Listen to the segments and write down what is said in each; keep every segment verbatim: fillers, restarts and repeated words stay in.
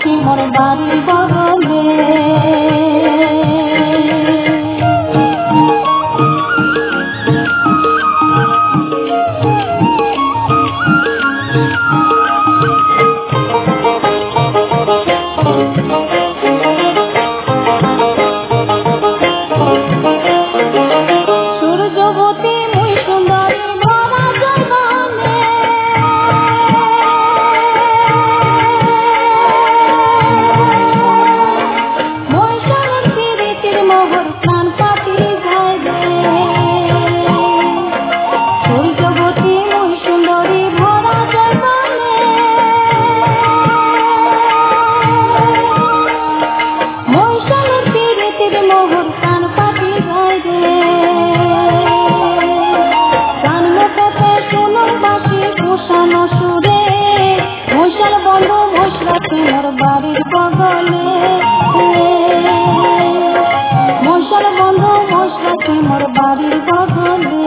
রাখি মোর বাড়ির বগলে। সূর্যবতী মুই সুন্দরী ভরা জগনে, মহিষাসুর প্রীতির মোহর প্রাণ পাতি যায় রে। সূর্যবতী মুই সুন্দরী ভরা জগনে, মহিষাসুর প্রীতির মোহর প্রাণ পাতি যায় রে। ঘোষানো সুরে মশাল বন্ধু ঘোষ রাখি মোর বাড়ির বগলে। মশাল বন্ধু ঘোষ রাখি মোর বাড়ির বগলে।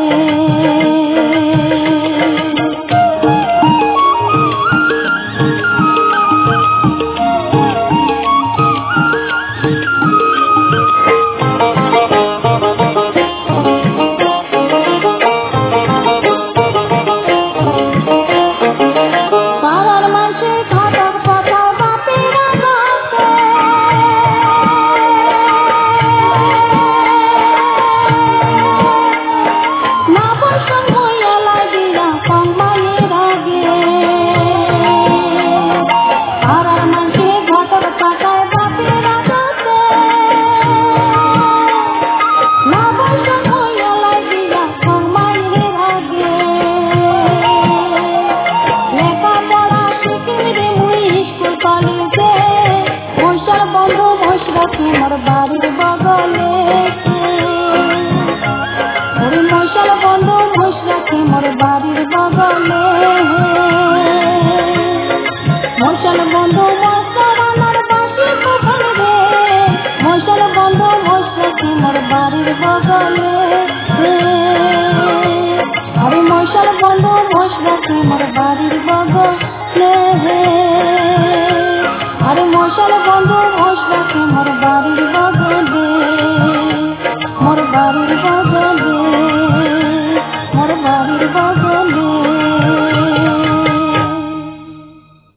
মোর বাড়ির বগলে মশাল বন্ধু ঘোষ রাখি মোর বাড়ির বগলে। মশাল বন্ধু মশার বাসি কখন রে, মশাল বন্ধু ঘোষ রাখি মোর বাড়ির বগলে। আরে মশাল বন্ধু ঘোষ রাখি মোর বাড়ির বগলে। আরে মশাল বন্ধু ঘোষ রাখি মোর বাড়ির বগলে। মোর বাড়ির বগলে, মোর বাড়ির বগলে।